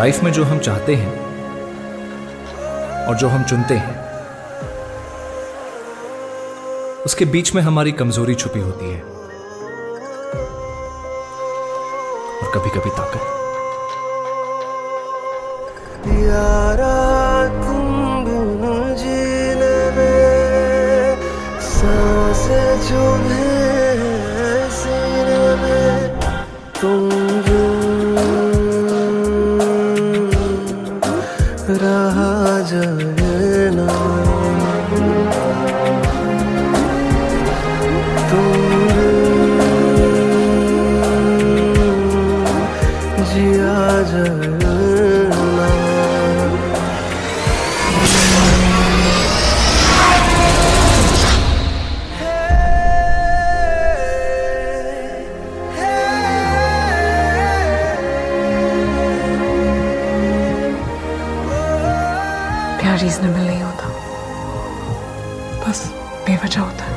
Life में जो हम चाहते हैं और जो हम चुनते हैं, उसके बीच में हमारी कमजोरी छुपी होती है और कभी कभी ताकत। यारा तुम बिन जीने में सांसें जो है सीने में, तुम रहा जाए ना, तुम जिया जाए ना। प्यार रीजनेबल नहीं होता, बस बेवजह होता है।